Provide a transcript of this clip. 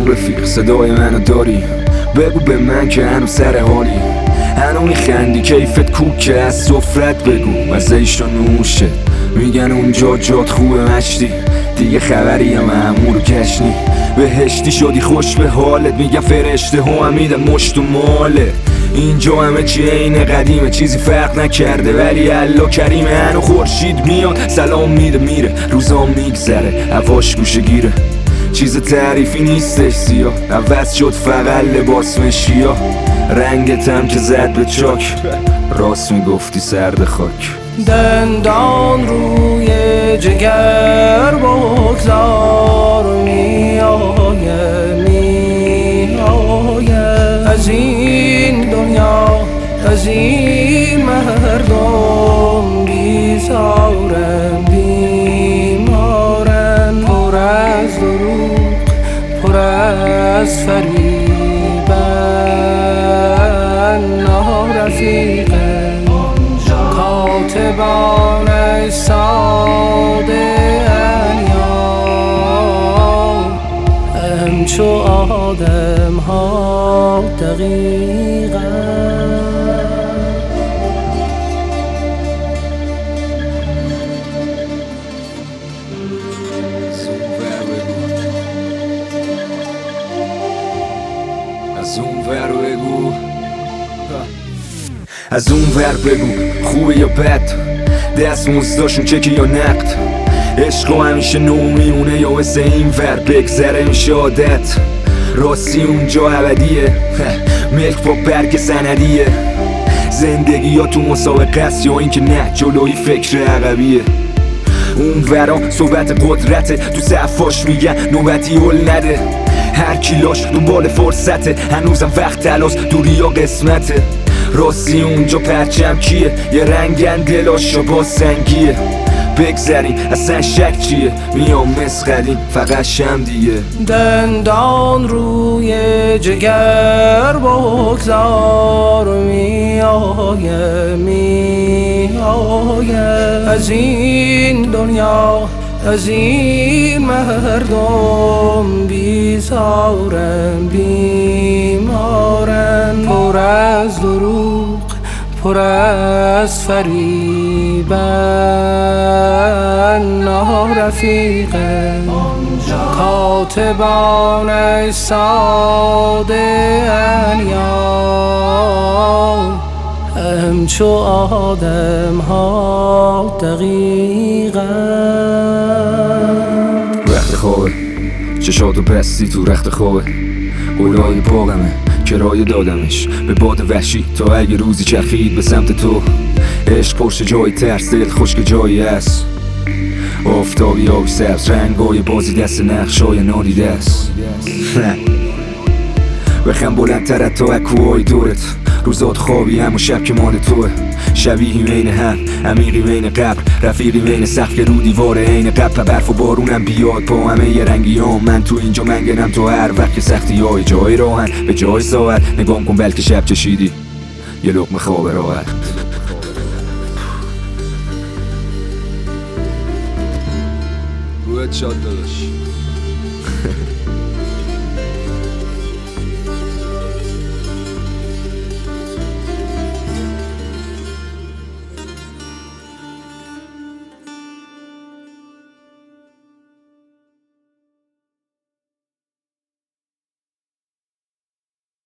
رفیق صدای منو داری؟ بگو به من که هنو سر حالی، هنو میخندی کیفت کوکه، از سفرت بگو مزه‌اش و نوشه. میگن اونجا جات خوبه مشتی، دیگه خبری هم امور کشنی. بهشتی شدی خوش به حالت، میگن فرشته هم میدن مشت و ماله. اینجا همه چی اینه قدیمه، چیزی فرق نکرده ولی الله کریمه. هنو خورشید میاد سلام میده میره، روزام میگذره هواش گوشه گیره. چیز تعریفی نیستش سیاه، عوض شد فقط لباس مشیا. رنگتم که زد به چاک، راست میگفتی سرد خاک. دندان روی جگر بگذار، میآیه میآیه از این دنیا، از این مردم بیزارن بیمارن. پر از دروغ پر از فریبن، نارفیقن کاتبان ساده انیام، همچو آدم ها دقیقا. از اون ور بگو خوبه یا بد، دست مزداشون چکی یا نقد. عشق همیشه نو میمونه یا مثل این ور بگذره میشه عادت. راستی اونجا ابدیه، ملک با برگ سندیه. زندگی یا تو مسابقه است یا اینکه نه جلوی فکر عقبیه. اون ورا صحبت قدرته، تو صفاش میگن نوبتی هل نده. هر کیلاش دنبال فرصته، هنوزم وقت تلاس دوری یا قسمته. راستی اونجا پرچم کیه، یه رنگن دلاشا با سنگیه. بگذریم اصلا شک چیه، میام مسخریم فقط شم دیگه. دندان روی جگر بگذار، میآیه میآیه از این دنیا، از این مردم بیزارن بیمارن. پر از دروغ پر از فریبن، نارفیقن کاتبان ساده انیام، همچو آدم ها دقیقا. رخت خوابه چشاتو پستی تو رخت خوابه، قولای پاقمه کرایه دادمش به باد وحشی تا اگه روزی چرخید به سمت تو. عشق پشت جای ترس، دل خشک جایی هست. آفتابی آبی سبز رنگای بازی دست نقشای نادیده است. بخم بلندتر تا اکوهای دورت، روزات خوابی هم و شب که مال توه. شبیهی بین هم عمیقی بین قبر، رفیقی بین سقف که رو دیوار عین قبر. برف و بارونم بیاد با همه یه رنگی هم، من تو اینجا منگنم تو هر وقت که سختی های جای راهن به جای ساعت. نگام کن بلکه شب چشیدی یه لقمه خواب راحت. رویت شاد داداش.